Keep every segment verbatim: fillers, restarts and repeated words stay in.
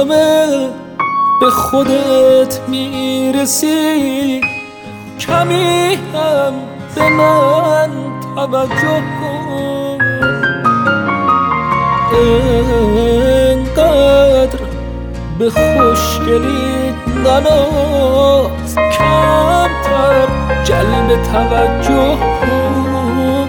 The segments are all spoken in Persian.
همه به خودت میرسی، کمی هم به من توجه کن. انقدر به خوشگلی نناز، کمتر جلب توجه کن.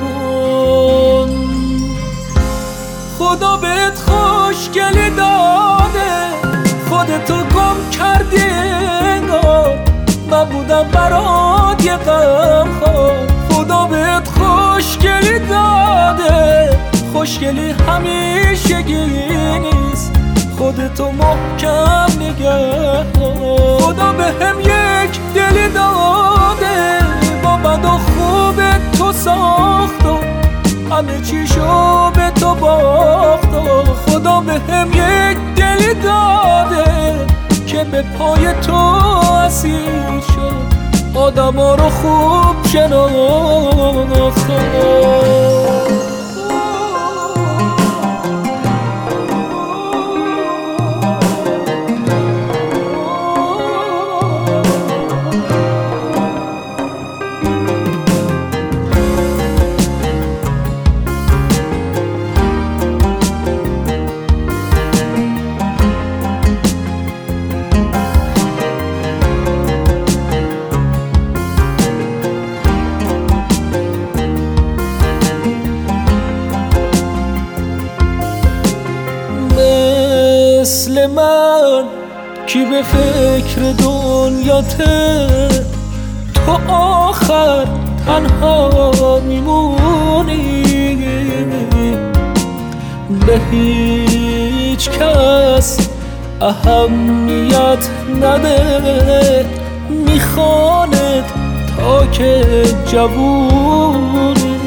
خدا بهت خوشگلی داده، خودتو گم کردی انگار، من بودم برات یه غمخوار. خدا بهت خوشگلی داده، خوشگلی همیشگی نیست، خودتو محکم نگه دار. خدا بهم یک دلی داده، با بد و خوب تو ساخت و همه چیشو به تو باخت. خدا بهم یک دلی داده که به پای تو اسیر شد، آدما رو خوب شناختم. مثل من کی به فکر دنیاته، تو آخر تنها میمونی، به هیچ کس اهمیت نده، میخواند تا که جوونی.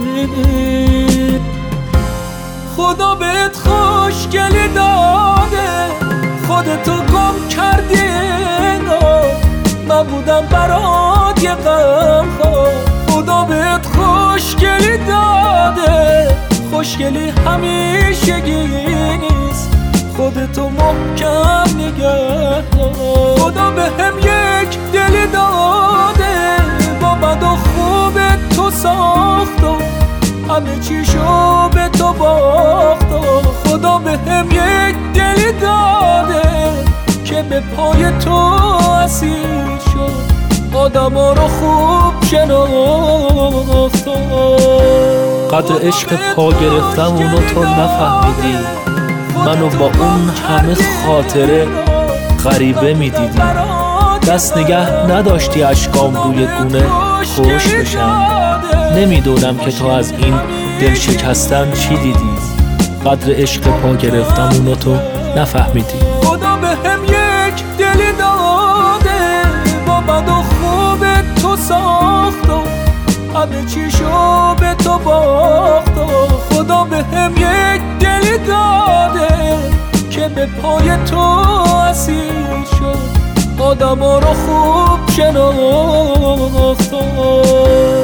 خدا بهت خوشگلی داده، خودتو گم کردی انگار، من بودم برات یه غمخوار. خدا بهت خوشگلی داده، خوشگلی همیشگی نیست، خودتو محکم نگه دار. خدا بهم یک دلی داده، با بد و خوب تو ساخت و همه چیشو به تو باخت. خدا بهم یک دلی داده که به پای تو اسیر شد، آدما رو خوب شناختم. قدر عشق پا گرفتم اونو تو نفهمیدی، منو با اون همه خاطره غریبه میدیدی. دست نگه نداشتی اشکام روی گونه خوش بشن، نمیدونم که تو از این دل شکستن چی دیدی. قدر عشق پا گرفتم اونو تو نفهمیدی. خدا بهم یک دلی داده، با بد و خوب تو ساخت و همه چیشو به تو باخت. خدا بهم یک دلی داده که به پای تو اسیر شد، آدما رو خوب شناختم.